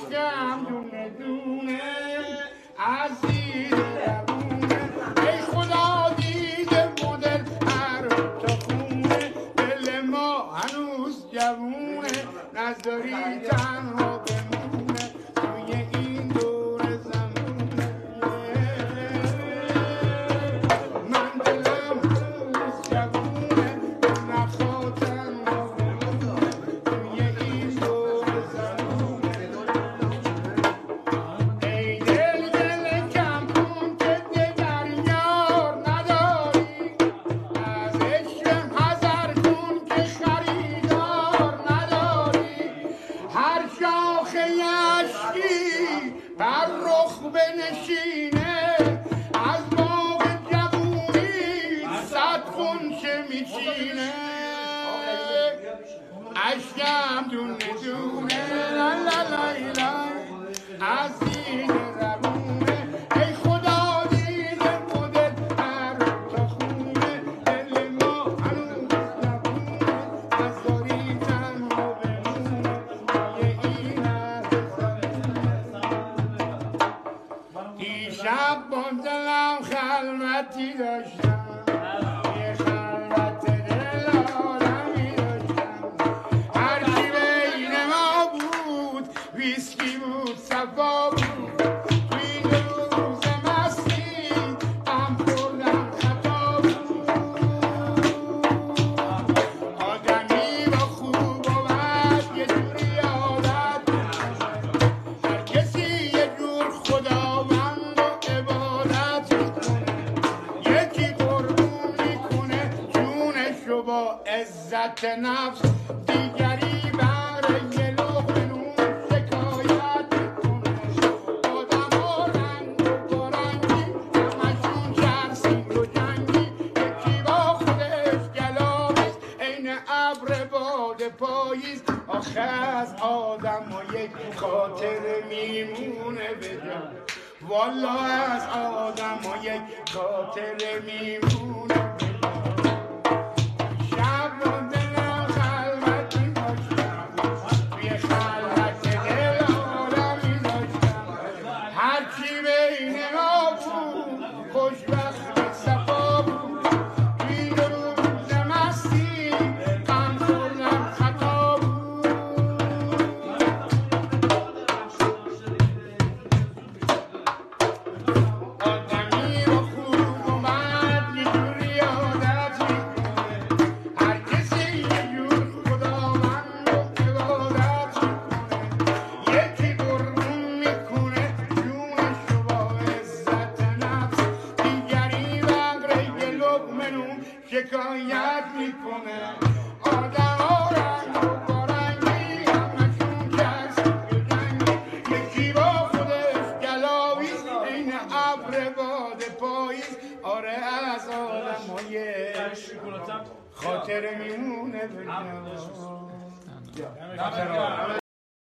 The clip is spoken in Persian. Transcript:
اشکم دونه دونه عزیز روونه ای خدا دیده مدل هر تا خونه دل ما هنوز جوونه نذاری تنها بمونه توی این دور زمونه من دلم هنوز جوونه نخوا تنها بمونه توی این دور زمونه ای دل دل کم کن که دگر یار نداری از عشق حذر کن که خریدار نداری هر شاخه یشکی بر رخ بنشینه از باغ جوونی صد غنچه میچینه اشکم دونه دونه لا لا لا لا عزیز روونه ای خدا دیده مدل هر تا خونه دل ما هنوز نبونه از داری تنها بمونه توی این دیشب با دلم خلوتی داشتم یه خلوت دل آدمی داشتم هرچی بین ما بود ویسکی بود صفا بود توی روز مستی غم خوردم خطا بود آدمی با خوب و بد یه جوری عادت هر کسی یه جور خداوند و عبادت میکنه یکی قربون میکنه جونشو با عزت نفس دیگری بر یه لقمه نون شکایت میکنه آدما رنگ و پارنگی همشون چرسید و جنگی یکی با خودش گلاویز عین ابر باد پاییز آخه از آدم و یک خاطر میمونه بجا والا از آدم و یک خاطر میمونه شب و دلم خلوتی داشتم توی خلوت دل آدمی داشتم هرچی بین ما بود خوشبختی صفا بود توی روز مستی غم خوردم خطا بود آدمی با خوب و بد یه جوری عادت میکنه هر کسی یه جور خداوند و عبادت میکنه یکی قربون میکنه جونشو با عزت نفس دیگری بغره یه لقمه نون شکایت میکنه آدما رنگ و پارنگی همشون چسب و جنگی یکی با خودش گلاویز عین ابر باد پاییز آره از آدمای خاطر میمونه بجا